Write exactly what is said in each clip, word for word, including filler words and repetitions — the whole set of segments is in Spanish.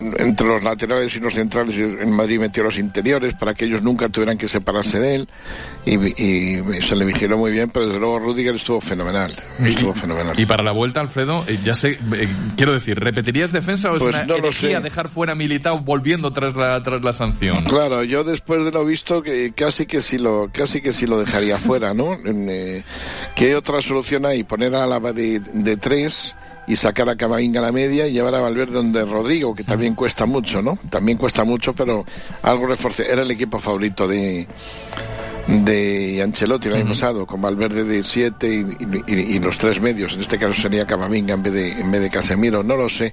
entre los laterales y los centrales en Madrid metió los interiores para que ellos nunca tuvieran que separarse de él y, y se le vigiló muy bien, pero desde luego Rüdiger estuvo fenomenal, estuvo y, fenomenal. Y para la vuelta, Alfredo, eh, ya sé, eh, quiero decir, ¿repetirías defensa o es pues una no herejía dejar fuera a Militao volviendo tras la tras la sanción? Claro, yo después de lo visto que casi que sí lo casi que sí lo dejaría fuera, ¿no? Eh, ¿Qué otra solución hay? Poner a Álava de, de tres y sacar a Camavinga a la media y llevar a Valverde donde Rodrigo, que también cuesta mucho, ¿no? También cuesta mucho, pero algo reforce. Era el equipo favorito de de Ancelotti el año uh-huh. pasado, con Valverde de siete y, y, y los tres medios. En este caso sería Camavinga en vez de en vez de Casemiro, no lo sé.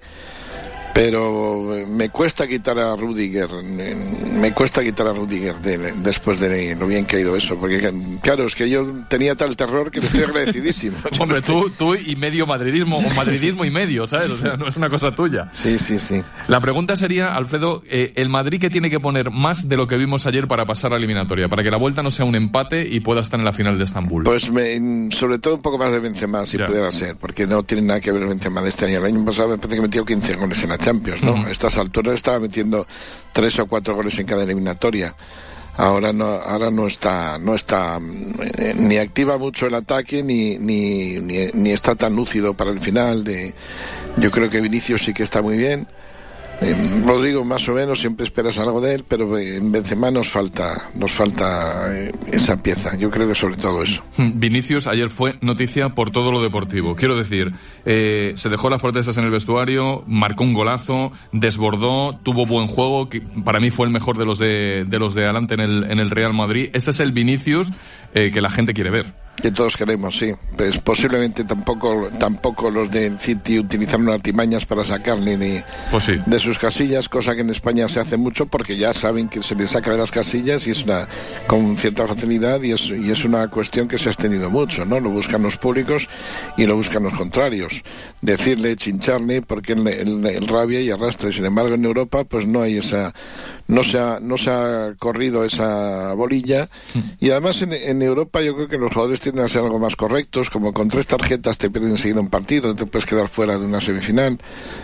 Pero me cuesta quitar a Rüdiger, me cuesta quitar a Rüdiger de, de, después de lo bien que ha ido eso, porque claro, es que yo tenía tal terror que le estoy agradecidísimo. Hombre, tú, tú y medio madridismo, o madridismo y medio, ¿sabes? O sea, no es una cosa tuya. Sí, sí, sí. La pregunta sería, Alfredo, eh, ¿el Madrid qué tiene que poner más de lo que vimos ayer para pasar a la eliminatoria? Para que la vuelta no sea un empate y pueda estar en la final de Estambul. Pues me, sobre todo un poco más de Benzema, si ya. pudiera ser, porque no tiene nada que ver Benzema de este año. El año pasado me parece que metió quince goles en la Champions, ¿no? Uh-huh. A estas alturas estaba metiendo tres o cuatro goles en cada eliminatoria. Ahora no, ahora no está, no está eh, ni activa mucho el ataque ni, ni, ni, ni está tan lúcido para el final. De, yo creo que Vinicius sí que está muy bien. Eh, Rodrigo más o menos, siempre esperas algo de él, pero en Benzema nos falta nos falta eh, esa pieza. Yo creo que sobre todo eso. Vinicius ayer fue noticia por todo lo deportivo. Quiero decir, eh, se dejó las protestas en el vestuario, marcó un golazo, desbordó, tuvo buen juego, que para mí fue el mejor de los de, de los de adelante en el, en el Real Madrid. Este es el Vinicius eh, que la gente quiere ver. Que todos queremos, sí. Pues posiblemente tampoco tampoco los del City utilizaron artimañas para sacarle de, pues sí. de sus casillas, cosa que en España se hace mucho porque ya saben que se les saca de las casillas y es una con cierta facilidad y es, y es una cuestión que se ha extendido mucho, ¿no? Lo buscan los públicos y lo buscan los contrarios. Decirle, chincharle, porque el, el, el rabia y arrastra. Y sin embargo en Europa pues no hay esa... No se ha, no se ha corrido esa bolilla y además en, en Europa yo creo que los jugadores tienden a ser algo más correctos, como con tres tarjetas te pierden enseguida un partido, no te puedes quedar fuera de una semifinal.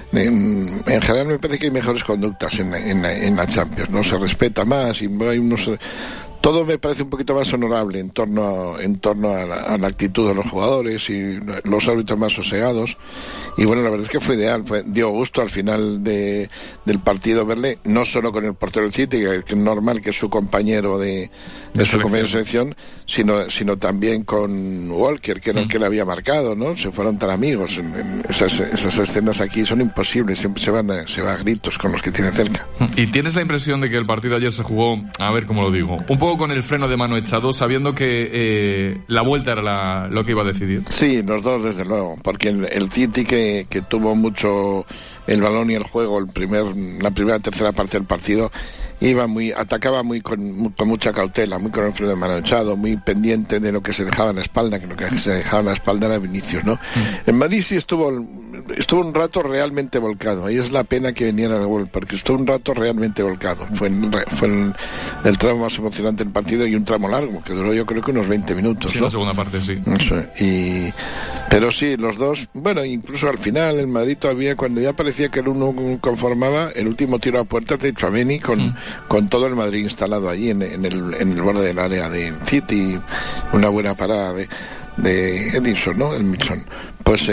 En, en general me parece que hay mejores conductas en, en, en la Champions, no se respeta más y hay unos... Todo me parece un poquito más honorable en torno a, en torno a la, a la actitud de los jugadores y los árbitros más sosegados. Y bueno, la verdad es que fue ideal. Fue, dio gusto al final de, del partido verle, no solo con el portero del City, que es normal que es su compañero de, de su compañero de selección, sino, sino también con Walker, que era el que le había marcado, ¿no? Se fueron tan amigos. En, en esas, esas escenas aquí son imposibles, siempre se van a, se va a gritos con los que tiene cerca. ¿Y tienes la impresión de que el partido ayer se jugó, a ver cómo lo digo, un poco con el freno de mano echado, sabiendo que eh, la vuelta era la, lo que iba a decidir? Sí, los dos desde luego, porque el, el City que, que tuvo mucho el balón y el juego el primer, la primera tercera parte del partido, iba muy, atacaba muy con, con mucha cautela, muy con el freno de mano echado, muy pendiente de lo que se dejaba en la espalda, que lo que se dejaba en la espalda era Vinicius, ¿no? Mm. En Madrid sí estuvo, estuvo un rato realmente volcado, ahí es la pena que viniera el gol, porque estuvo un rato realmente volcado, fue, en, fue el, el tramo más emocionante del partido y un tramo largo, que duró yo creo que unos veinte minutos, sí, ¿no? La segunda parte, sí. Eso, y, pero sí, los dos, bueno, incluso al final, el Madrid todavía, cuando ya parecía que el uno conformaba, el último tiro a puerta de Tchouaméni con... Mm. con todo el Madrid instalado allí en, en, el, en el borde del área del City, una buena parada de, de Edinson, ¿no? El Milson. Pues,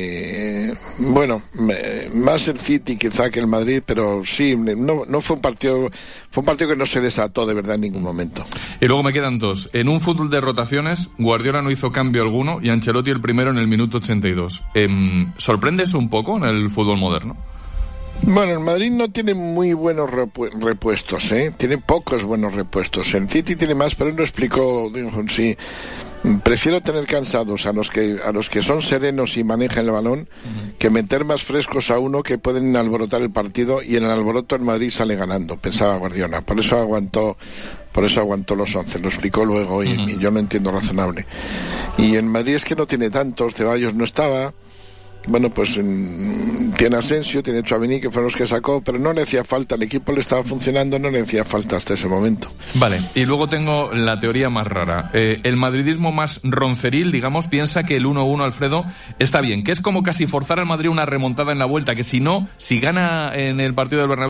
eh, bueno, me, más el City quizá que el Madrid, pero sí, no, no fue un partido, fue un partido que no se desató de verdad en ningún momento. Y luego me quedan dos. En un fútbol de rotaciones, Guardiola no hizo cambio alguno y Ancelotti el primero en el minuto ochenta y dos. Eh, ¿Sorprende eso un poco en el fútbol moderno? Bueno, el Madrid no tiene muy buenos repu- repuestos, ¿eh? Tiene pocos buenos repuestos. El City tiene más, pero él lo explicó, digo, sí. Prefiero tener cansados a los que a los que son serenos y manejan el balón, uh-huh, que meter más frescos a uno que pueden alborotar el partido, y en el alboroto el Madrid sale ganando, pensaba Guardiola. Por eso aguantó por eso aguantó los once, lo explicó luego y, uh-huh, y yo lo entiendo razonable. Y en Madrid es que no tiene tantos, Ceballos no estaba. Bueno, pues mmm, tiene Asensio, tiene Tchouaméni, que fueron los que sacó, pero no le hacía falta, el equipo le estaba funcionando, no le hacía falta hasta ese momento. Vale, y luego tengo la teoría más rara. Eh, el madridismo más ronceril, digamos, piensa que el uno uno, Alfredo, está bien, que es como casi forzar al Madrid una remontada en la vuelta, que si no, si gana en el partido del Bernabéu